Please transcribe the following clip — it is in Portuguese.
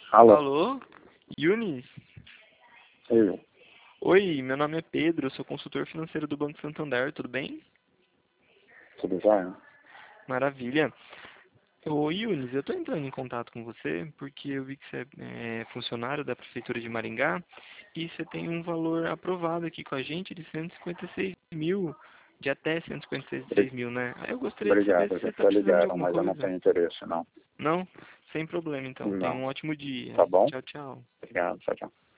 Alô? Alô? Yunis? Eu. Oi, meu nome é Pedro, eu sou consultor financeiro do Banco Santander, tudo bem? Tudo jóia? Maravilha. Ô Yunis, eu estou entrando em contato com você porque eu vi que você é funcionário da Prefeitura de Maringá e você tem um valor aprovado aqui com a gente de 156 mil, de até 156 mil, né? Aí eu gostaria de saber Obrigado, se você está já precisando de ligaram, alguma mas eu não coisa. tenho interesse, não. Não? Sem problema então. Tenha Não. um ótimo dia. Tá bom? Tchau, tchau. Obrigado, tchau, tchau.